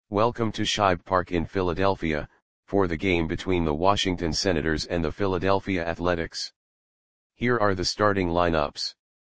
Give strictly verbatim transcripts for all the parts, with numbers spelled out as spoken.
Welcome to Shibe Park in Philadelphia, for the game between the Washington Senators and the Philadelphia Athletics. Here are the starting lineups.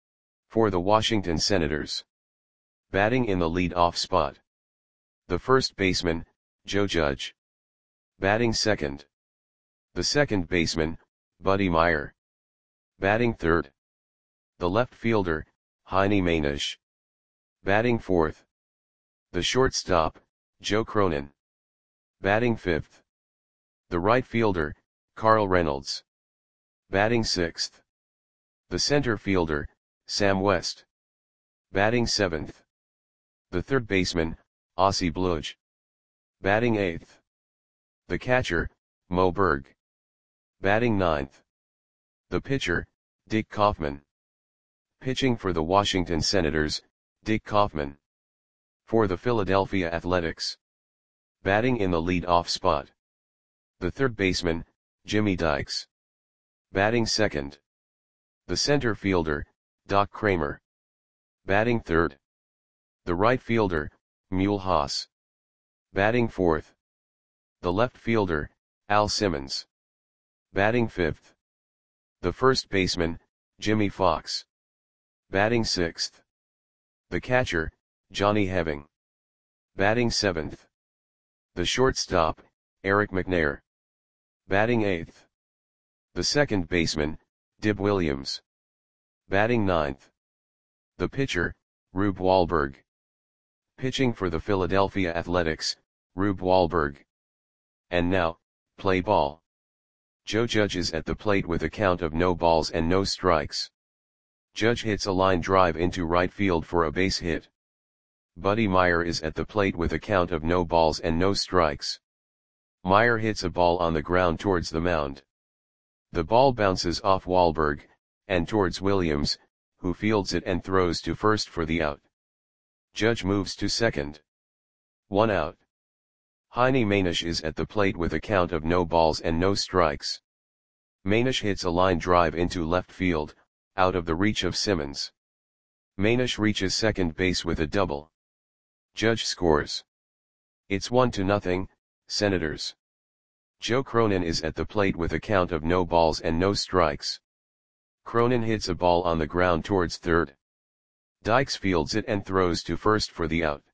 For the Washington Senators. Batting in the lead-off spot. The first baseman, Joe Judge. Batting second. The second baseman, Buddy Myer. Batting third. The left fielder, Heine Mainisch. Batting fourth. The shortstop, Joe Cronin. Batting fifth. The right fielder, Carl Reynolds. Batting sixth. The center fielder, Sam West. Batting seventh. The third baseman, Ossie Bludge. Batting eighth. The catcher, Mo Berg. Batting ninth. The pitcher, Dick Kaufman. Pitching for the Washington Senators, Dick Kaufman. For the Philadelphia Athletics. Batting in the lead-off spot. The third baseman, Jimmy Dykes. Batting second. The center fielder, Doc Kramer. Batting third. The right fielder, Mule Haas. Batting fourth. The left fielder, Al Simmons. Batting fifth. The first baseman, Jimmy Fox. Batting sixth. The catcher, Johnny Heving. Batting seventh. The shortstop, Eric McNair. Batting eighth. The second baseman, Dib Williams. Batting ninth. The pitcher, Rube Wahlberg. Pitching for the Philadelphia Athletics, Rube Wahlberg. And now, play ball. Joe Judge is at the plate with a count of no balls and no strikes. Judge hits a line drive into right field for a base hit. Buddy Myer is at the plate with a count of no balls and no strikes. Myer hits a ball on the ground towards the mound. The ball bounces off Wahlberg, and towards Williams, who fields it and throws to first for the out. Judge moves to second. One out. Heine Mainisch is at the plate with a count of no balls and no strikes. Mainisch hits a line drive into left field, out of the reach of Simmons. Mainisch reaches second base with a double. Judge scores. It's one to nothing, Senators. Joe Cronin is at the plate with a count of no balls and no strikes. Cronin hits a ball on the ground towards third. Dykes fields it and throws to first for the out.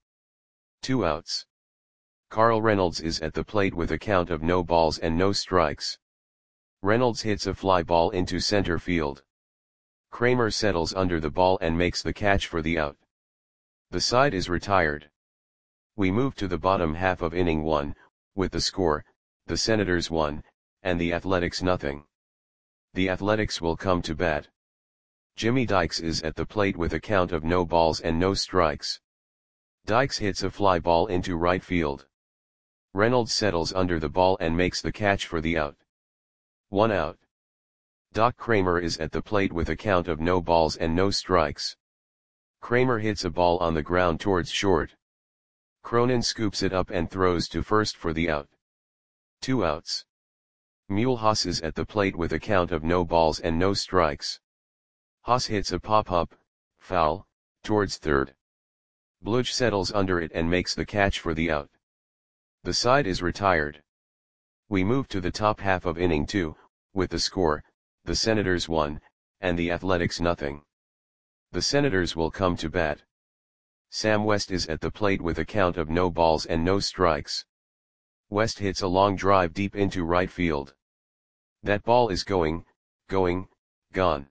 Two outs. Carl Reynolds is at the plate with a count of no balls and no strikes. Reynolds hits a fly ball into center field. Kramer settles under the ball and makes the catch for the out. The side is retired. We move to the bottom half of inning one, with the score, the Senators one, and the Athletics nothing. The Athletics will come to bat. Jimmy Dykes is at the plate with a count of no balls and no strikes. Dykes hits a fly ball into right field. Reynolds settles under the ball and makes the catch for the out. One out. Doc Kramer is at the plate with a count of no balls and no strikes. Kramer hits a ball on the ground towards short. Cronin scoops it up and throws to first for the out. Two outs. Mule Haas is at the plate with a count of no balls and no strikes. Haas hits a pop-up, foul, towards third. Bludge settles under it and makes the catch for the out. The side is retired. We move to the top half of inning two, with the score, the Senators one, and the Athletics nothing. The Senators will come to bat. Sam West is at the plate with a count of no balls and no strikes. West hits a long drive deep into right field. That ball is going, going, gone.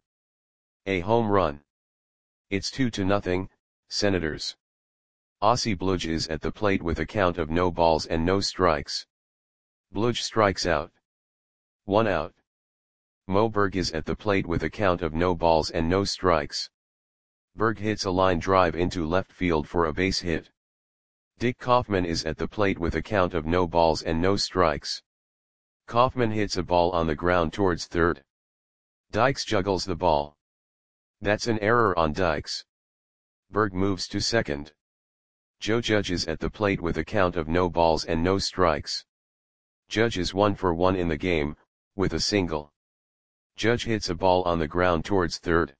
A home run. It's two to nothing, Senators. Ossie Bludge is at the plate with a count of no balls and no strikes. Bludge strikes out. One out. Mo Berg is at the plate with a count of no balls and no strikes. Berg hits a line drive into left field for a base hit. Dick Kaufman is at the plate with a count of no balls and no strikes. Kaufman hits a ball on the ground towards third. Dykes juggles the ball. That's an error on Dykes. Berg moves to second. Joe Judge is at the plate with a count of no balls and no strikes. Judge is one for one in the game, with a single. Judge hits a ball on the ground towards third.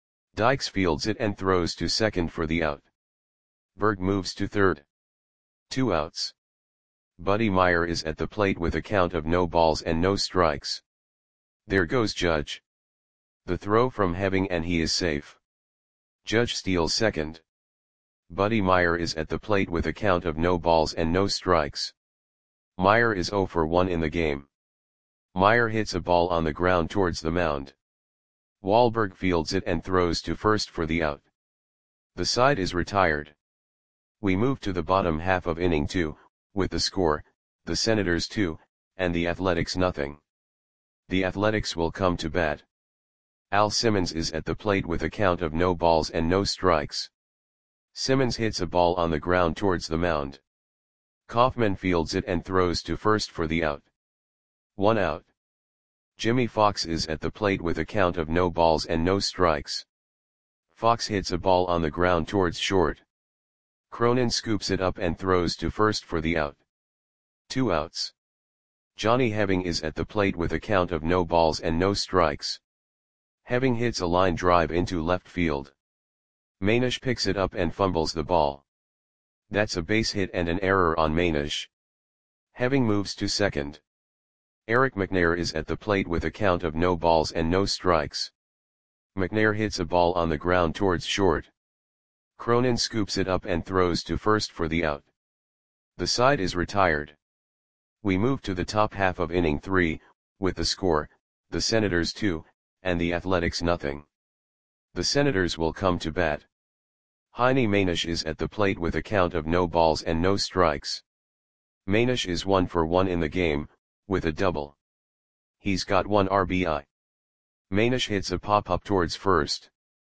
Dykes fields it and throws to second for the out. Berg moves to third. Two outs. Buddy Meyer is at the plate with a count of no balls and no strikes. There goes Judge. The throw from Heving and he is safe. Judge steals second. Buddy Meyer is at the plate with a count of no balls and no strikes. Meyer is oh for one in the game. Meyer hits a ball on the ground towards the mound. Wahlberg fields it and throws to first for the out. The side is retired. We move to the bottom half of inning two, with the score, the Senators two, and the Athletics nothing. The Athletics will come to bat. Al Simmons is at the plate with a count of no balls and no strikes. Simmons hits a ball on the ground towards the mound. Kaufman fields it and throws to first for the out. One out. Jimmy Fox is at the plate with a count of no balls and no strikes. Fox hits a ball on the ground towards short. Cronin scoops it up and throws to first for the out. Two outs. Johnny Heving is at the plate with a count of no balls and no strikes. Heving hits a line drive into left field. Manish picks it up and fumbles the ball. That's a base hit and an error on Manish. Heving moves to second. Eric McNair is at the plate with a count of no balls and no strikes. McNair hits a ball on the ground towards short. Cronin scoops it up and throws to first for the out. The side is retired. We move to the top half of inning three, with the score, the Senators two, and the Athletics nothing. The Senators will come to bat. Heine Manish is at the plate with a count of no balls and no strikes. Manish is one for one in the game, with a double. He's got one R B I. Manish hits a pop-up towards first.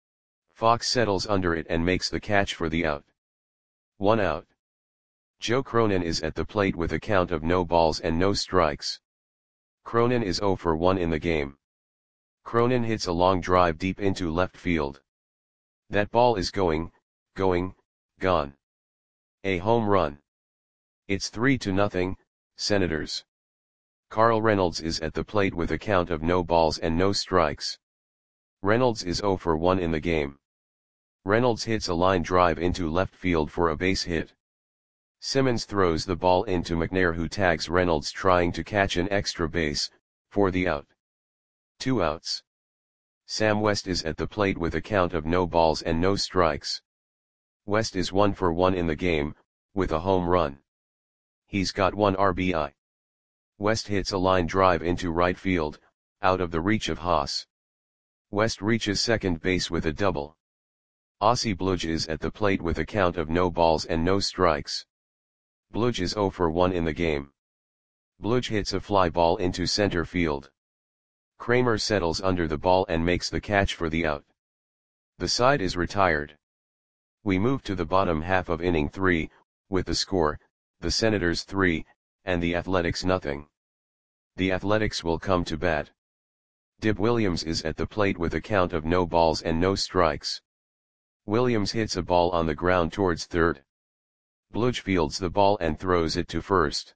Fox settles under it and makes the catch for the out. One out. Joe Cronin is at the plate with a count of no balls and no strikes. Cronin is oh for one in the game. Cronin hits a long drive deep into left field. That ball is going, going, gone. A home run. It's three to nothing, Senators. Carl Reynolds is at the plate with a count of no balls and no strikes. Reynolds is oh for one in the game. Reynolds hits a line drive into left field for a base hit. Simmons throws the ball into McNair, who tags Reynolds trying to catch an extra base, for the out. Two outs. Sam West is at the plate with a count of no balls and no strikes. West is one for one in the game, with a home run. He's got one R B I. West hits a line drive into right field, out of the reach of Haas. West reaches second base with a double. Ossie Bludge is at the plate with a count of no balls and no strikes. Bludge is oh for one in the game. Bludge hits a fly ball into center field. Kramer settles under the ball and makes the catch for the out. The side is retired. We move to the bottom half of inning three, with the score, the Senators three, and the Athletics nothing. The Athletics will come to bat. Dib Williams is at the plate with a count of no balls and no strikes. Williams hits a ball on the ground towards third. Bludge fields the ball and throws it to first.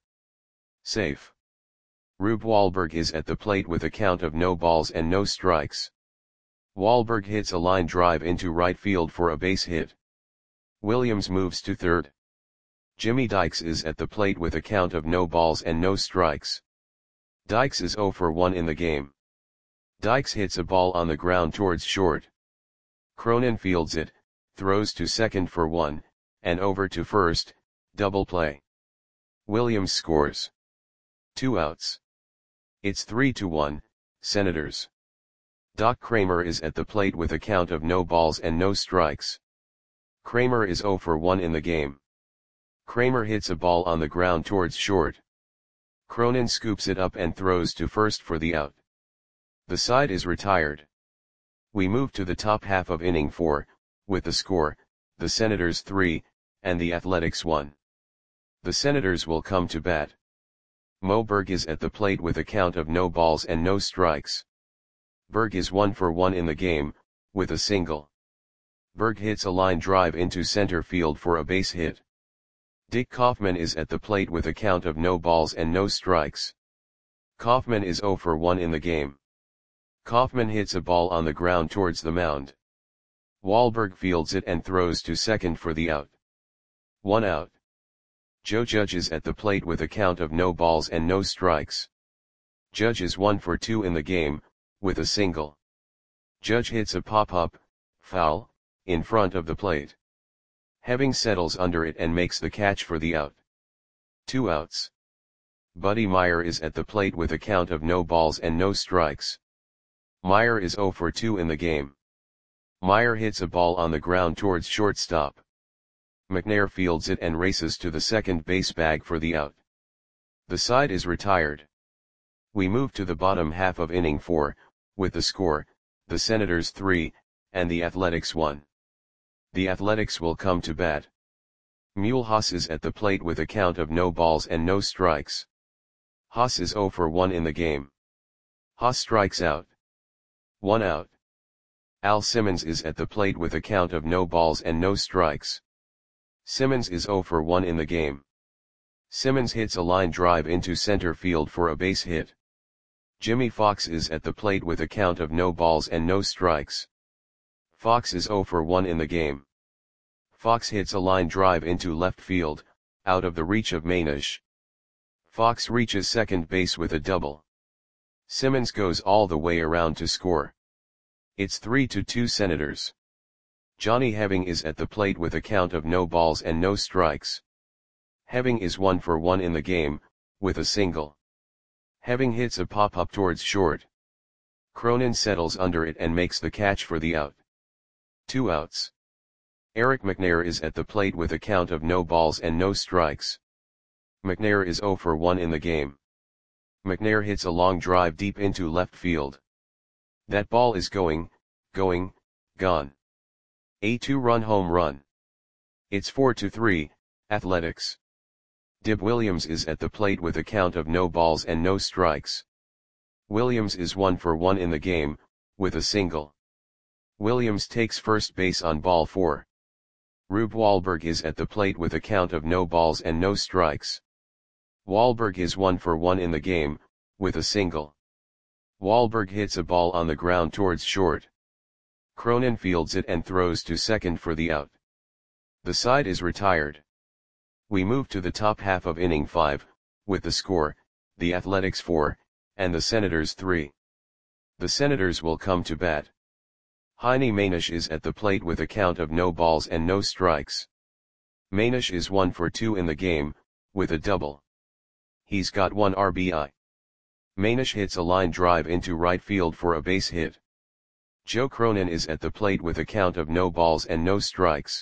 Safe. Rube Wahlberg is at the plate with a count of no balls and no strikes. Wahlberg hits a line drive into right field for a base hit. Williams moves to third. Jimmy Dykes is at the plate with a count of no balls and no strikes. Dykes is oh for one in the game. Dykes hits a ball on the ground towards short. Cronin fields it, throws to second for one, and over to first, double play. Williams scores. Two outs. It's three to one, Senators. Doc Kramer is at the plate with a count of no balls and no strikes. Kramer is oh for one in the game. Kramer hits a ball on the ground towards short. Cronin scoops it up and throws to first for the out. The side is retired. We move to the top half of inning four, with the score, the Senators three, and the Athletics one. The Senators will come to bat. Mo Berg is at the plate with a count of no balls and no strikes. Berg is one for one in the game, with a single. Berg hits a line drive into center field for a base hit. Dick Kaufman is at the plate with a count of no balls and no strikes. Kaufman is oh for one in the game. Kaufman hits a ball on the ground towards the mound. Wahlberg fields it and throws to second for the out. One out. Joe judges at the plate with a count of no balls and no strikes. Judge is one for two in the game, with a single. Judge hits a pop-up, foul, in front of the plate. Having settles under it and makes the catch for the out. Two outs. Buddy Meyer is at the plate with a count of no balls and no strikes. Meyer is zero for two in the game. Meyer hits a ball on the ground towards shortstop. McNair fields it and races to the second base bag for the out. The side is retired. We move to the bottom half of inning four, with the score, the Senators three, and the Athletics one. The Athletics will come to bat. Mule Haas is at the plate with a count of no balls and no strikes. Haas is zero for one in the game. Haas strikes out. One out. Al Simmons is at the plate with a count of no balls and no strikes. Simmons is zero for one in the game. Simmons hits a line drive into center field for a base hit. Jimmy Fox is at the plate with a count of no balls and no strikes. Fox is zero for one in the game. Fox hits a line drive into left field, out of the reach of Manish. Fox reaches second base with a double. Simmons goes all the way around to score. It's three to two Senators. Johnny Heving is at the plate with a count of no balls and no strikes. Heving is one for one in the game, with a single. Heving hits a pop-up towards short. Cronin settles under it and makes the catch for the out. Two outs. Eric McNair is at the plate with a count of no balls and no strikes. McNair is zero for one in the game. McNair hits a long drive deep into left field. That ball is going, going, gone. A two-run home run. It's four to three, Athletics. Dib Williams is at the plate with a count of no balls and no strikes. Williams is one for one in the game, with a single. Williams takes first base on ball four. Rube Wahlberg is at the plate with a count of no balls and no strikes. Wahlberg is one for one in the game, with a single. Wahlberg hits a ball on the ground towards short. Cronin fields it and throws to second for the out. The side is retired. We move to the top half of inning five, with the score, the Athletics four, and the Senators three. The Senators will come to bat. Heine Manish is at the plate with a count of no balls and no strikes. Manish is one for two in the game, with a double. He's got one R B I. Manish hits a line drive into right field for a base hit. Joe Cronin is at the plate with a count of no balls and no strikes.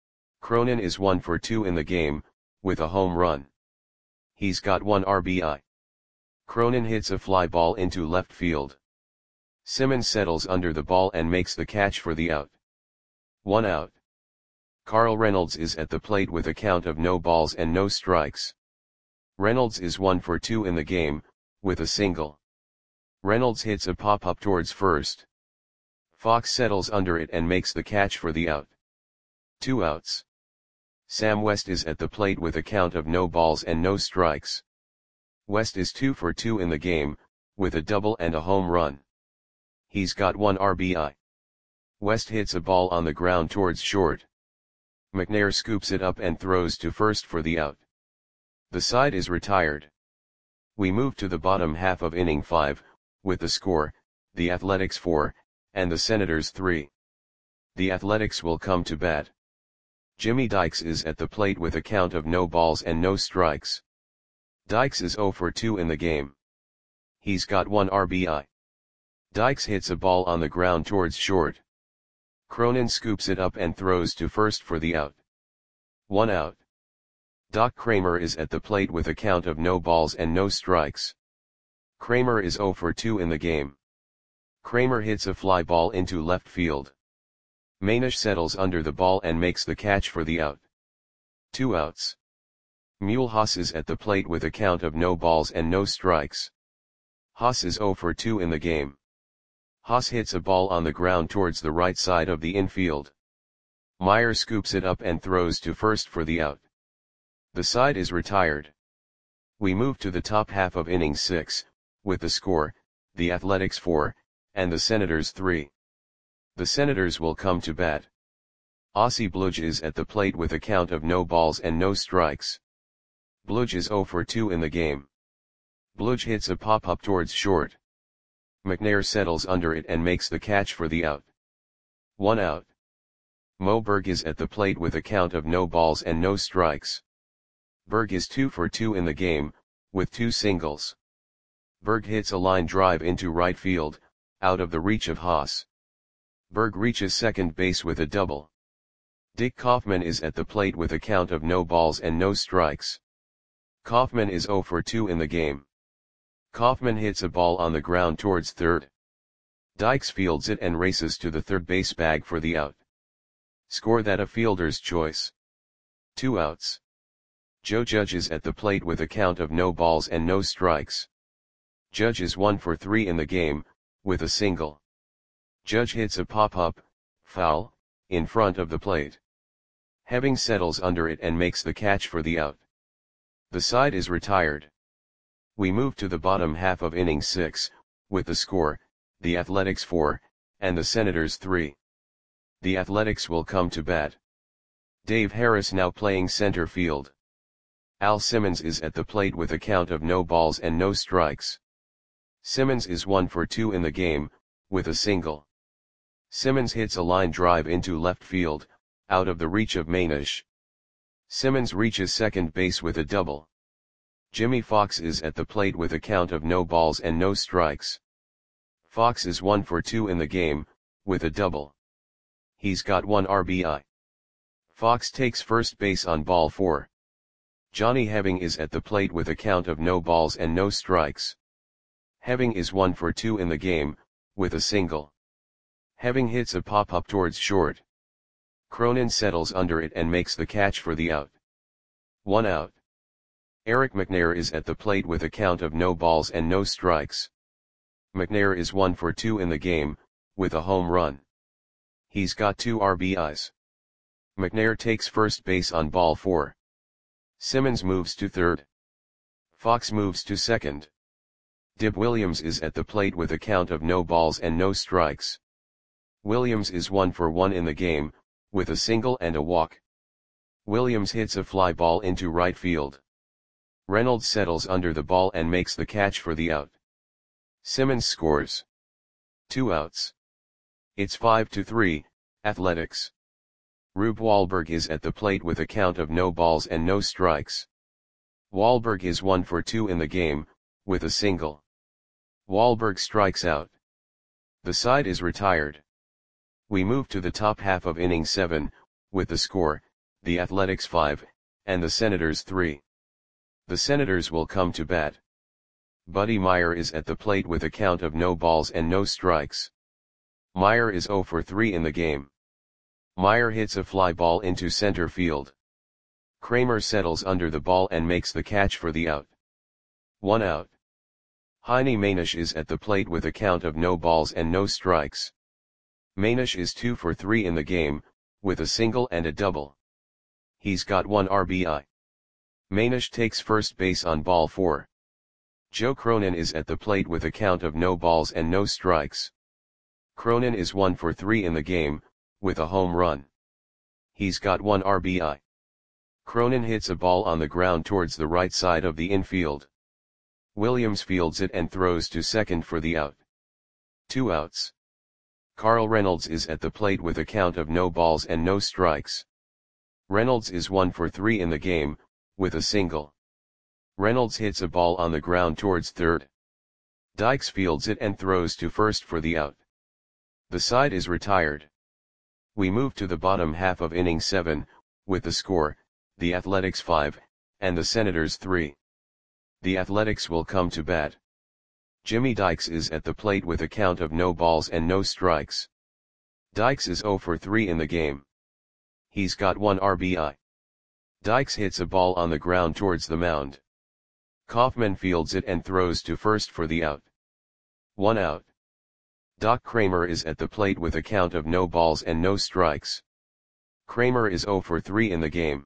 Cronin is one for two in the game, with a home run. He's got one R B I. Cronin hits a fly ball into left field. Simmons settles under the ball and makes the catch for the out. One out. Carl Reynolds is at the plate with a count of no balls and no strikes. Reynolds is one for two in the game, with a single. Reynolds hits a pop-up towards first. Fox settles under it and makes the catch for the out. Two outs. Sam West is at the plate with a count of no balls and no strikes. West is two for two in the game, with a double and a home run. He's got one R B I. West hits a ball on the ground towards short. McNair scoops it up and throws to first for the out. The side is retired. We move to the bottom half of inning five, with the score, the Athletics four, and the Senators three. The Athletics will come to bat. Jimmy Dykes is at the plate with a count of no balls and no strikes. Dykes is zero for two in the game. He's got one R B I. Dykes hits a ball on the ground towards short. Cronin scoops it up and throws to first for the out. One out. Doc Kramer is at the plate with a count of no balls and no strikes. Kramer is zero for two in the game. Kramer hits a fly ball into left field. Manish settles under the ball and makes the catch for the out. Two outs. Mule Haas is at the plate with a count of no balls and no strikes. Haas is zero for two in the game. Haas hits a ball on the ground towards the right side of the infield. Meyer scoops it up and throws to first for the out. The side is retired. We move to the top half of inning six, with the score, the Athletics four, and the Senators three. The Senators will come to bat. Ossie Bluge is at the plate with a count of no balls and no strikes. Bludge is zero for two in the game. Bludge hits a pop-up towards short. McNair settles under it and makes the catch for the out. One out. Mo Berg is at the plate with a count of no balls and no strikes. Berg is two for two in the game, with two singles. Berg hits a line drive into right field, out of the reach of Haas. Berg reaches second base with a double. Dick Kaufman is at the plate with a count of no balls and no strikes. Kaufman is zero for two in the game. Kaufman hits a ball on the ground towards third. Dykes fields it and races to the third base bag for the out. Score that a fielder's choice. Two outs. Joe Judge is at the plate with a count of no balls and no strikes. Judge is one for three in the game, with a single. Judge hits a pop-up, foul, in front of the plate. Heving settles under it and makes the catch for the out. The side is retired. We move to the bottom half of inning six, with the score, the Athletics four, and the Senators three. The Athletics will come to bat. Dave Harris now playing center field. Al Simmons is at the plate with a count of no balls and no strikes. Simmons is one for two in the game, with a single. Simmons hits a line drive into left field, out of the reach of Manish. Simmons reaches second base with a double. Jimmy Fox is at the plate with a count of no balls and no strikes. Fox is one for two in the game, with a double. He's got one R B I. Fox takes first base on ball four. Johnny Heving is at the plate with a count of no balls and no strikes. Heving is one for two in the game, with a single. Heving hits a pop-up towards short. Cronin settles under it and makes the catch for the out. One out. Eric McNair is at the plate with a count of no balls and no strikes. McNair is one for two in the game, with a home run. He's got two R B Is. McNair takes first base on ball four. Simmons moves to third. Fox moves to second. Dib Williams is at the plate with a count of no balls and no strikes. Williams is one for one in the game, with a single and a walk. Williams hits a fly ball into right field. Reynolds settles under the ball and makes the catch for the out. Simmons scores. Two outs. It's five to three, Athletics. Rube Wahlberg is at the plate with a count of no balls and no strikes. Wahlberg is one for two in the game, with a single. Wahlberg strikes out. The side is retired. We move to the top half of inning seven, with the score, the Athletics five, and the Senators three. The Senators will come to bat. Buddy Meyer is at the plate with a count of no balls and no strikes. Meyer is zero for three in the game. Meyer hits a fly ball into center field. Kramer settles under the ball and makes the catch for the out. One out. Heine Manish is at the plate with a count of no balls and no strikes. Manish is two for three in the game, with a single and a double. He's got one R B I. Manish takes first base on ball four. Joe Cronin is at the plate with a count of no balls and no strikes. Cronin is one for three in the game, with a home run. He's got one R B I. Cronin hits a ball on the ground towards the right side of the infield. Williams fields it and throws to second for the out. Two outs. Carl Reynolds is at the plate with a count of no balls and no strikes. Reynolds is one for three in the game, with a single. Reynolds hits a ball on the ground towards third. Dykes fields it and throws to first for the out. The side is retired. We move to the bottom half of inning seven, with the score, the Athletics five, and the Senators three. The Athletics will come to bat. Jimmy Dykes is at the plate with a count of no balls and no strikes. Dykes is zero for three in the game. He's got one R B I. Dykes hits a ball on the ground towards the mound. Kaufman fields it and throws to first for the out. One out. Doc Kramer is at the plate with a count of no balls and no strikes. Kramer is zero for three in the game.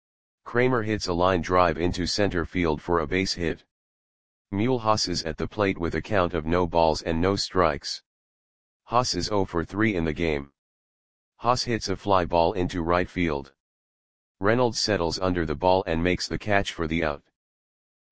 Kramer hits a line drive into center field for a base hit. Mule Haas is at the plate with a count of no balls and no strikes. Haas is zero for three in the game. Haas hits a fly ball into right field. Reynolds settles under the ball and makes the catch for the out.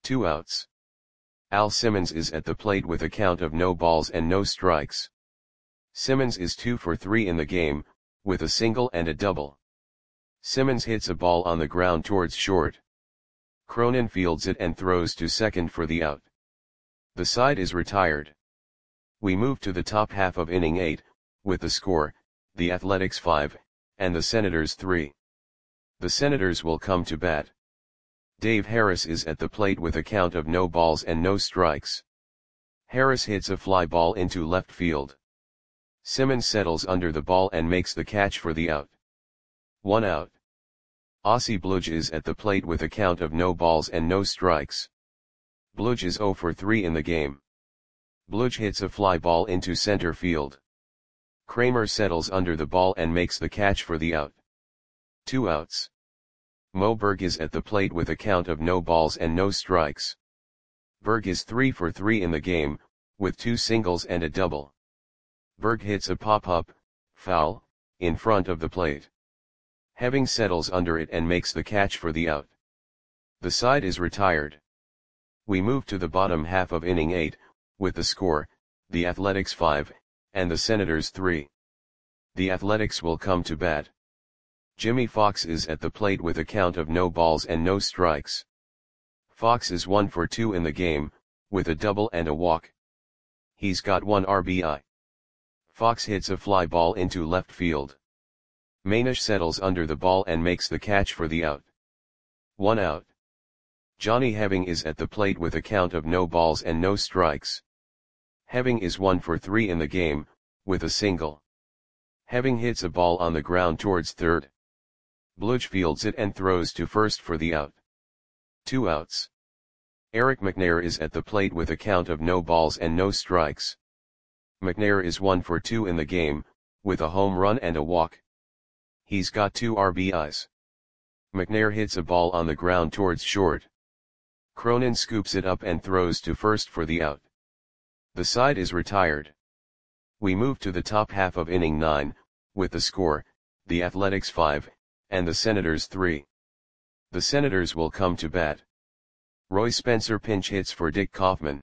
Two outs. Al Simmons is at the plate with a count of no balls and no strikes. Simmons is two for three in the game, with a single and a double. Simmons hits a ball on the ground towards short. Cronin fields it and throws to second for the out. The side is retired. We move to the top half of inning eight, with the score, the Athletics five, and the Senators three. The Senators will come to bat. Dave Harris is at the plate with a count of no balls and no strikes. Harris hits a fly ball into left field. Simmons settles under the ball and makes the catch for the out. One out. Ossie Bludge is at the plate with a count of no balls and no strikes. Bludge is zero for three in the game. Bludge hits a fly ball into center field. Kramer settles under the ball and makes the catch for the out. Two outs. Mo Berg is at the plate with a count of no balls and no strikes. Berg is three for three in the game, with two singles and a double. Berg hits a pop-up, foul, in front of the plate. Heving settles under it and makes the catch for the out. The side is retired. We move to the bottom half of inning eight, with the score, the Athletics five, and the Senators three. The Athletics will come to bat. Jimmy Fox is at the plate with a count of no balls and no strikes. Fox is one for two in the game, with a double and a walk. He's got one R B I. Fox hits a fly ball into left field. Manish settles under the ball and makes the catch for the out. One out. Johnny Heving is at the plate with a count of no balls and no strikes. Heving is one for three in the game, with a single. Heving hits a ball on the ground towards third. Bludge fields it and throws to first for the out. Two outs. Eric McNair is at the plate with a count of no balls and no strikes. McNair is one for two in the game, with a home run and a walk. He's got two R B Is. McNair hits a ball on the ground towards short. Cronin scoops it up and throws to first for the out. The side is retired. We move to the top half of inning nine, with the score, the Athletics five, and the Senators three. The Senators will come to bat. Roy Spencer pinch hits for Dick Kaufman.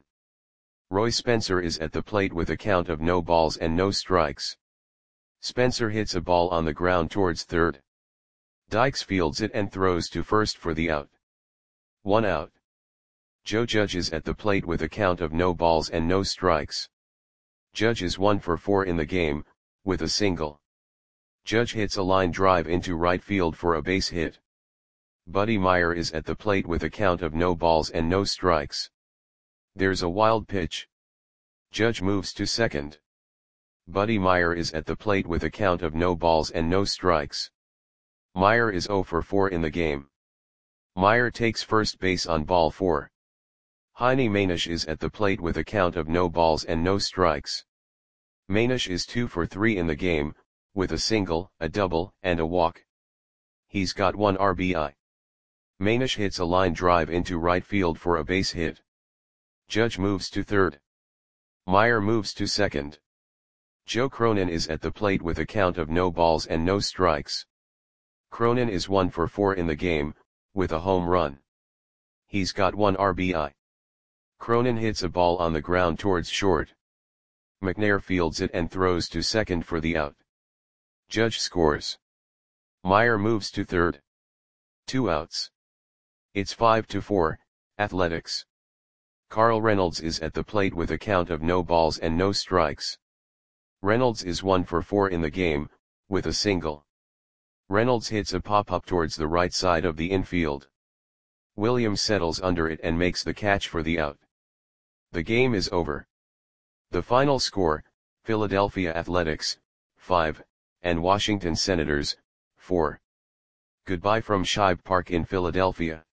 Roy Spencer is at the plate with a count of no balls and no strikes. Spencer hits a ball on the ground towards third. Dykes fields it and throws to first for the out. One out. Joe Judge is at the plate with a count of no balls and no strikes. Judge is one for four in the game, with a single. Judge hits a line drive into right field for a base hit. Buddy Meyer is at the plate with a count of no balls and no strikes. There's a wild pitch. Judge moves to second. Buddy Meyer is at the plate with a count of no balls and no strikes. Meyer is zero for four in the game. Meyer takes first base on ball four. Heine Manish is at the plate with a count of no balls and no strikes. Manish is two for three in the game, with a single, a double, and a walk. He's got one R B I. Manish hits a line drive into right field for a base hit. Judge moves to third. Meyer moves to second. Joe Cronin is at the plate with a count of no balls and no strikes. Cronin is one for four in the game, with a home run. He's got one R B I. Cronin hits a ball on the ground towards short. McNair fields it and throws to second for the out. Judge scores. Meyer moves to third. Two outs. It's five to four, Athletics. Carl Reynolds is at the plate with a count of no balls and no strikes. Reynolds is one for four in the game, with a single. Reynolds hits a pop-up towards the right side of the infield. Williams settles under it and makes the catch for the out. The game is over. The final score, Philadelphia Athletics, five, and Washington Senators, four. Goodbye from Shibe Park in Philadelphia.